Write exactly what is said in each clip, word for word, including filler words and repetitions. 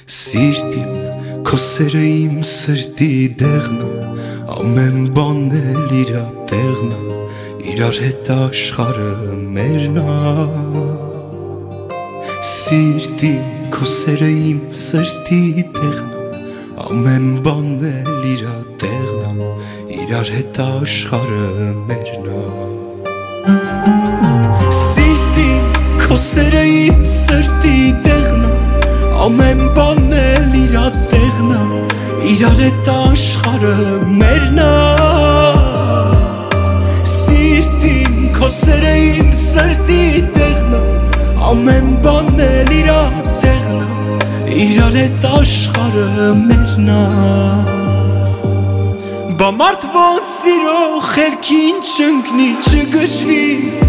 Սիրտիմ քո սերը իմ սրտի դեղն է, ամեն բանն էլ իրա տեղն է, իրար հետ աշխարհը մերն է։ Սիրտիմ քո սերը իմ սրտի դեղն է, ամեն բանն էլ իրա տեղն է, իրար հետ աշխարհը մերն է։ Սիրտիմ քո սերը իմ սրտի դեղն է, ամեն բանն էլ իրա տեղն է, իրար հետ աշխարհը մերն է։ Սիրտիմ քո սերը իմ սրտի դեղն է, ամեն բանն էլ իրա տեղն է, իրար հետ աշխարհը մերն է։ Բա մարդ ոնց սիրո խելքին չընկնի, չգժվի,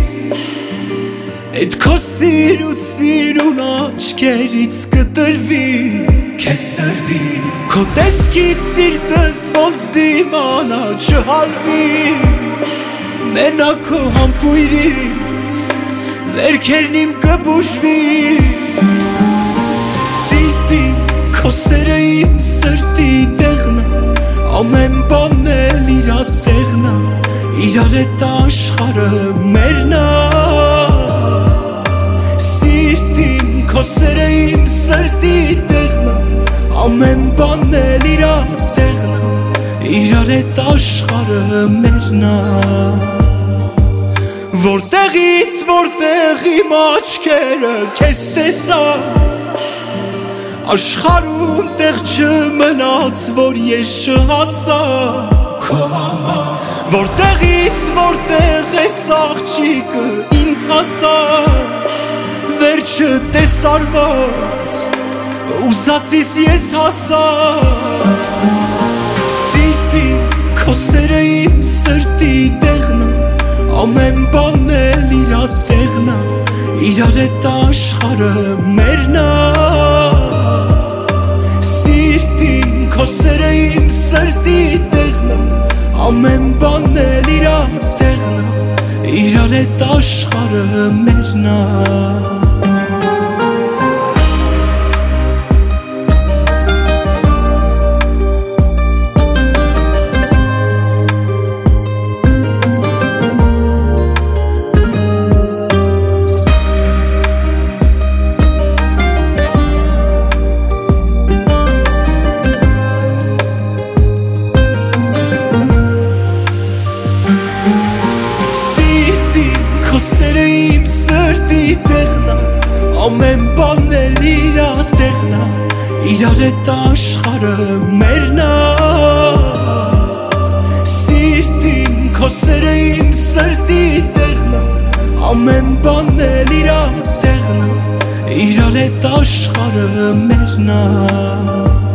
Էդ քո սիրուց սիրուն աչքերից կտրվի, քեզ տրվի, քո տեսքից սիրտս ոնց դիմանա չհալվի, մենակ քո համբույրից վերքերն իմ կբուժվի։ Սիրտիմ քո սերը իմ սրտի դեղն է, ամեն բանն էլ իրա տեղն է, իրար հետ աշխարհը մերն է։ Քո սերը իմ սրտի դեղն է, ամեն բանն էլ իրա տեղն է, իրար հետ աշխարհը մերն է։ Որտեղից որտեղ իմ աչքերը քեզ տեսա, աշխարհում տեղ չմնաց, որ ես չհասա քո համար, որտեղից որտեղ էս աղջիկը ինձ հասա, վերջը տեսարված, ուզածիս ես հասա։ Սիրտիմ քո սերը իմ սրտի դեղն է, ամեն բանն էլ իրա տեղն է, իրար հետ աշխարհը մերն է։ Սիրտիմ քո սերը իմ սրտի դեղն է, ամեն բանն էլ իրա տեղն է, իրար հետ աշխարհը մերն է։ Քո սերը իմ սրտի դեղն է, ամեն բանն էլ իրա տեղն է, իրար հետ աշխարհը մերն է։ Սիրտիմ քո սերը իմ սրտի դեղն է, ամեն բանն էլ իրա տեղն է, իրար հետ աշխարհը մերն է։